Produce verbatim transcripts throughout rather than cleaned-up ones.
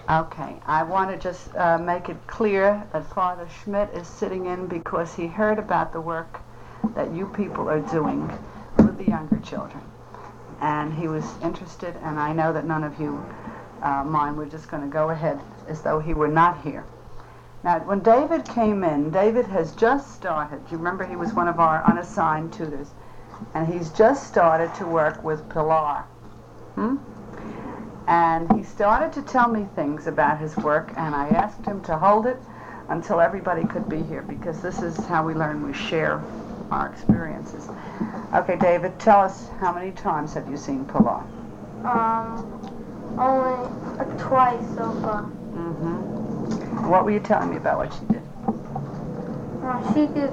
Okay, I want to just uh, make it clear that Father Schmidt is sitting in because he heard about the work that you people are doing with the younger children. And he was interested, and I know that none of you uh, mind. We're just going to go ahead as though he were not here. Now, when David came in, David has just started. You remember he was one of our unassigned tutors. And he's just started to work with Pilar. Hmm? And he started to tell me things about his work, and I asked him to hold it until everybody could be here, because this is how we learn. We share our experiences. Okay, David, tell us, how many times have you seen Pilar? Um, only uh, twice so far. Mm-hmm. What were you telling me about what she did? Uh, she did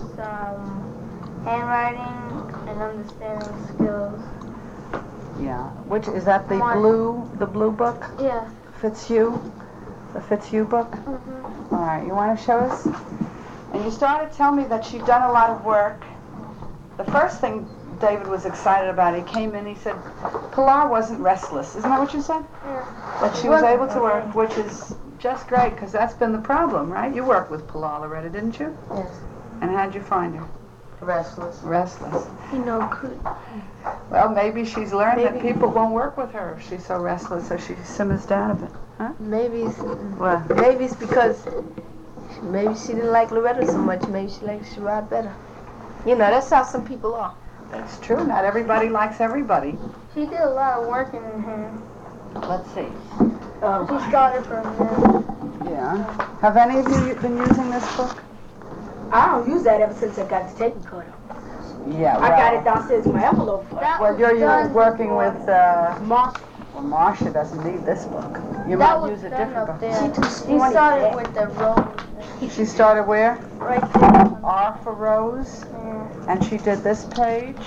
some handwriting and understanding skills. Yeah. Which is that the One. blue the blue book? Yeah. Fitzhugh? The Fitzhugh book? Mm-hmm. All right, you want to show us? And you started telling me that she'd done a lot of work. The first thing David was excited about, he came in, he said, Pilar wasn't restless. Isn't that what you said? Yeah. That she was able to work, which is just great, because that's been the problem, right? You worked with Pilar already, didn't you? Yes. And how'd you find her? Restless. Restless. You know, could. Well, maybe she's learned Maybe. that people won't work with her if she's so restless, so she simmers down a bit. Huh? Maybe it's, What? maybe it's because maybe she didn't like Loretta so much. Maybe she likes Sherrod better. You know, that's how some people are. That's true. Not everybody likes everybody. She did a lot of work in her. Let's see. Um, She started from there. Yeah. Have any of you been using this book? I don't use that ever since I got the tape recorder. Yeah, I got it downstairs in my envelope. That Well, was you're, you're done working before. with, uh, Mark, well, Marcia doesn't need this book. You That might was use a done different up book. there. She too She smarty started for with the rose. She started where? Right there. R for Rose. Yeah. And she did this page.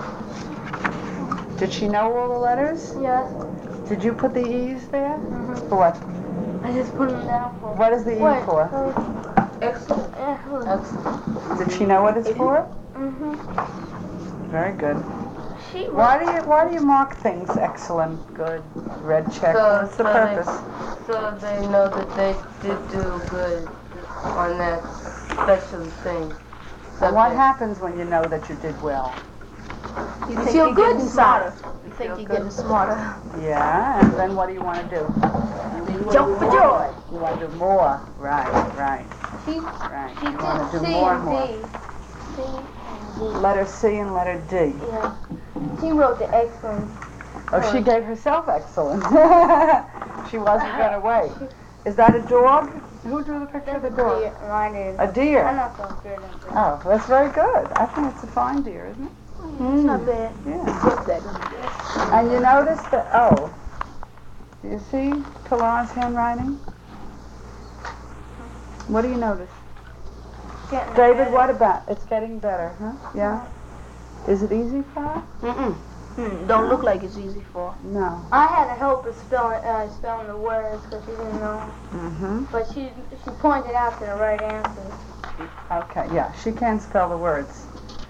Did she know all the letters? Yes. Did you put the E's there? Mm-hmm. For what? I just put them down for. What is the E Wait, for? excellent. Yeah. Excellent. Did she know what it's for? Mhm. Very good. She. Why do you why do you mark things excellent, good, red check? So- What's the so they- purpose? So they know that they did do good on that special thing. And what Subject. happens when you know that you did well? You, You think feel you're good getting inside. smarter. You feel think you're good. getting smarter. Yeah, and then what do you want to do? jump for joy. You want to do more. Right, right, She. right. She You want to did do C more and and more. D. C and D. Letter C and letter D. Yeah. She wrote the excellent. Oh, she gave herself excellent. She wasn't going to wait. Is that a dog? Who drew the picture of the dog? Yeah, mine is. A I'm deer. not so good at that. Oh, that's very good. I think it's a fine deer, isn't it? It's not bad. Yeah. And you notice that, oh, do you see Pilar's handwriting? What do you notice? Getting David, better. what about, it's getting better, huh? Yeah? Is it easy for her? Mm-mm. Mm, don't look like it's easy for her. No. I had to help her spelling, uh, spelling the words because she didn't know. Mm-hmm. But she she pointed out to the right answers. Okay, yeah, she can spell the words.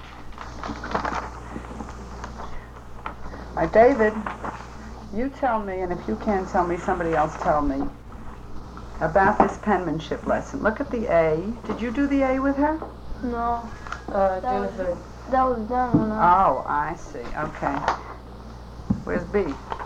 All right, David, you tell me, and if you can't tell me, somebody else tell me about this penmanship lesson. Look at the A. Did you do the A with her? No, Uh, That was- Jennifer. that was done when I. Oh, I see. Okay. Where's B?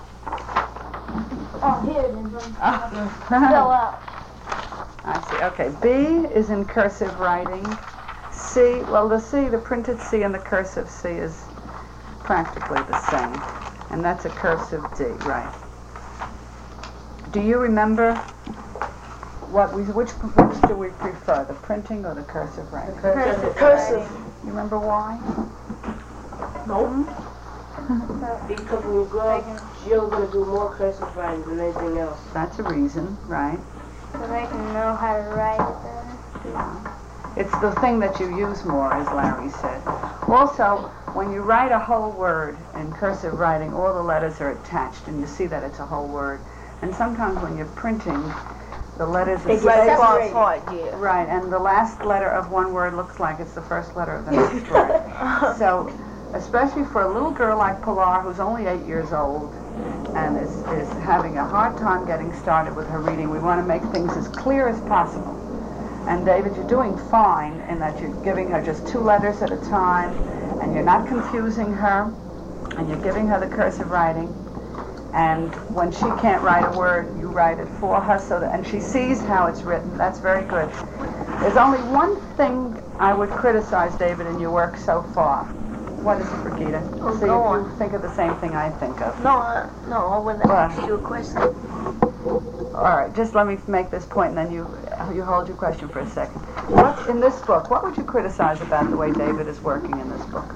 Oh, here it is. Oh. Fell out. I see. Okay. B is in cursive writing. C, well, the C, the printed C and the cursive C is practically the same. And that's a cursive D, right. Do you remember what we, which, which do we prefer, the printing or the cursive writing? Cursive. Cursive. You remember why? Nope. Because when you grow up, you're going to do more cursive writing than anything else. That's a reason, right? So they can know how to write it better. Yeah. It's the thing that you use more, as Larry said. Also, when you write a whole word in cursive writing, all the letters are attached, and you see that it's a whole word. And sometimes when you're printing, the letters are They get Right, far separated. apart, yeah. right, and the last letter of one word looks like it's the first letter of the next word. So especially for a little girl like Pilar who's only eight years old and is, is having a hard time getting started with her reading. We want to make things as clear as possible. And David, you're doing fine in that you're giving her just two letters at a time, and you're not confusing her, and you're giving her the cursive writing. And when she can't write a word, you write it for her, so that, and she sees how it's written. That's very good. There's only one thing I would criticize, David, in your work so far. What is it, Brigida? Oh, See go if on. you think of the same thing I think of. No, uh, no, I wouldn't What? ask you a question. All right, just let me make this point, and then you you hold your question for a second. What in this book? What would you criticize about the way David is working in this book?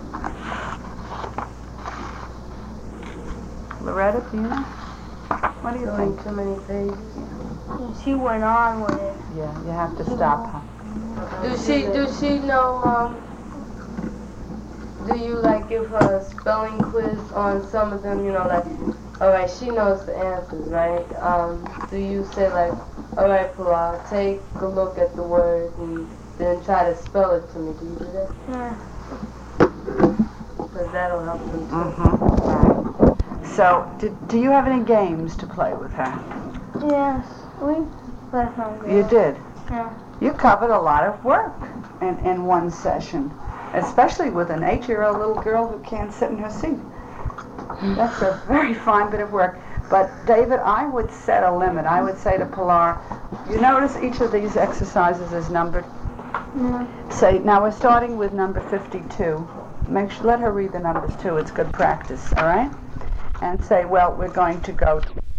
Loretta, do you know? What do you Going think? too many pages. She went on with it. Yeah, you have to stop her. Do she, do she know, um, do you like give her a spelling quiz on some of them, you know, like, alright, she knows the answers, right? Um, do you say like, alright, Pilar, take a look at the word and then try to spell it to me? Do you do that? Yeah. Because that'll help them too. Mm-hmm. So, do, do you have any games to play with her? Yes. We let her go. You did. Yeah. You covered a lot of work in, in one session, especially with an eight-year-old little girl who can't sit in her seat. That's a very fine bit of work. But, David, I would set a limit. I would say to Pilar, you notice each of these exercises is numbered. Yeah. Say, now we're starting with number fifty-two. Make sure, let her read the numbers too. It's good practice, all right? And say, well, we're going to go to